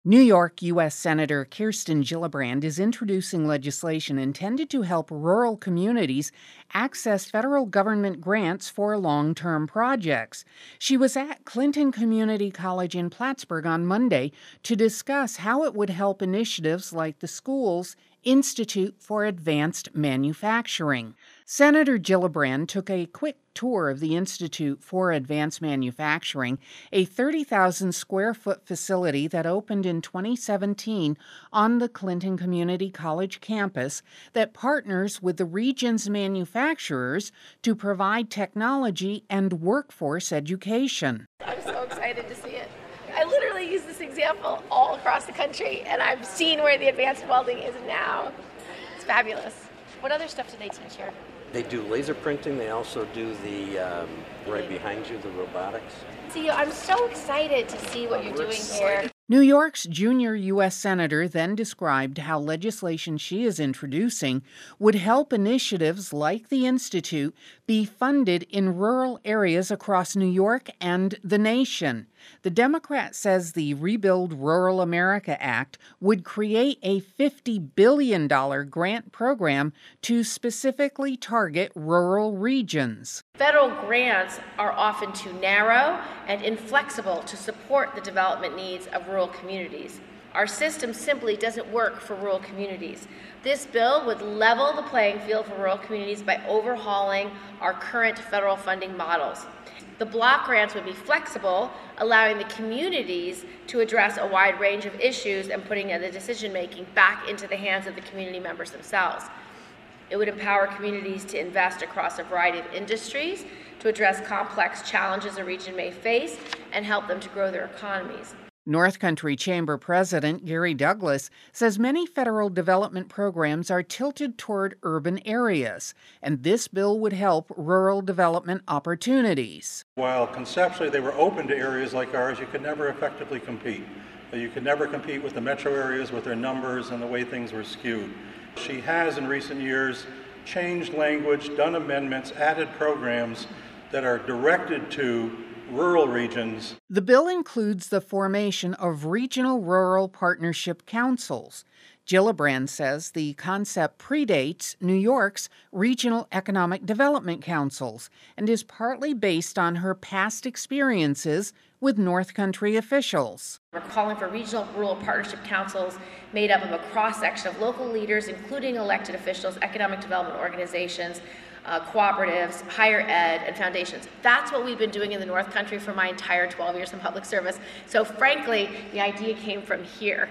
New York U.S. Senator Kirsten Gillibrand is introducing legislation intended to help rural communities access federal government grants for long-term projects. She was at Clinton Community College in Plattsburgh on Monday to discuss how it would help initiatives like the school's Institute for Advanced Manufacturing. Senator Gillibrand took a quick tour of the Institute for Advanced Manufacturing, a 30,000 square foot facility that opened in 2017 on the Clinton Community College campus that partners with the region's manufacturers to provide technology and workforce education. I'm so excited to see it. I literally use this example all across the country, and I've seen where the advanced welding is now. It's fabulous. What other stuff do they teach here? They do laser printing. They also do the, right behind you, the robotics. See, I'm so excited to see what you're doing here. New York's junior U.S. Senator then described how legislation she is introducing would help initiatives like the Institute be funded in rural areas across New York and the nation. The Democrat says the Rebuild Rural America Act would create a $50 billion grant program to specifically target rural regions. Federal grants are often too narrow and inflexible to support the development needs of rural communities. Our system simply doesn't work for rural communities. This bill would level the playing field for rural communities by overhauling our current federal funding models. The block grants would be flexible, allowing the communities to address a wide range of issues and putting the decision-making back into the hands of the community members themselves. It would empower communities to invest across a variety of industries to address complex challenges a region may face and help them to grow their economies. North Country Chamber President Gary Douglas says many federal development programs are tilted toward urban areas, and this bill would help rural development opportunities. While conceptually they were open to areas like ours, you could never effectively compete. You could never compete with the metro areas with their numbers and the way things were skewed. She has in recent years changed language, done amendments, added programs that are directed to rural regions. The bill includes the formation of regional rural partnership councils. Gillibrand says the concept predates New York's regional economic development councils and is partly based on her past experiences with North Country officials. We're calling for regional rural partnership councils made up of a cross-section of local leaders, including elected officials, economic development organizations, cooperatives, higher ed, and foundations. That's what we've been doing in the North Country for my entire 12 years in public service. So frankly, the idea came from here.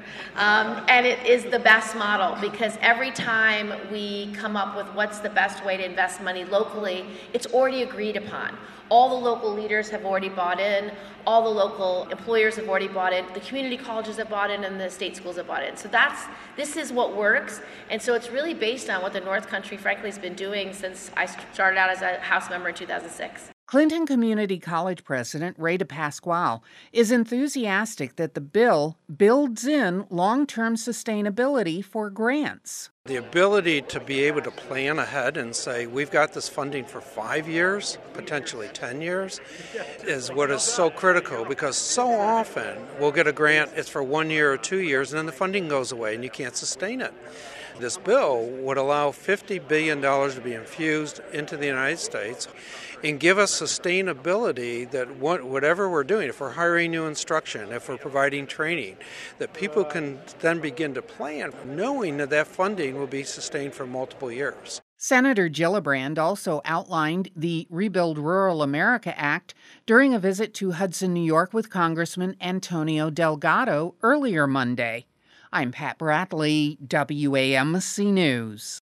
And it is the best model because every time we come up with what's the best way to invest money locally, it's already agreed upon. All the local leaders have already bought in, all the local employers have already bought in, the community colleges have bought in, and the state schools have bought in. So this is what works, and so it's really based on what the North Country, frankly, has been doing since I started out as a House member in 2006. Clinton Community College President Ray DePasquale is enthusiastic that the bill builds in long-term sustainability for grants. The ability to be able to plan ahead and say, we've got this funding for 5 years, potentially 10 years, is what is so critical because so often we'll get a grant, it's for 1 year or 2 years, and then the funding goes away and you can't sustain it. This bill would allow $50 billion to be infused into the United States and give us sustainability that whatever we're doing, if we're hiring new instruction, if we're providing training, that people can then begin to plan knowing that that funding will be sustained for multiple years. Senator Gillibrand also outlined the Rebuild Rural America Act during a visit to Hudson, New York with Congressman Antonio Delgado earlier Monday. I'm Pat Bradley, WAMC News.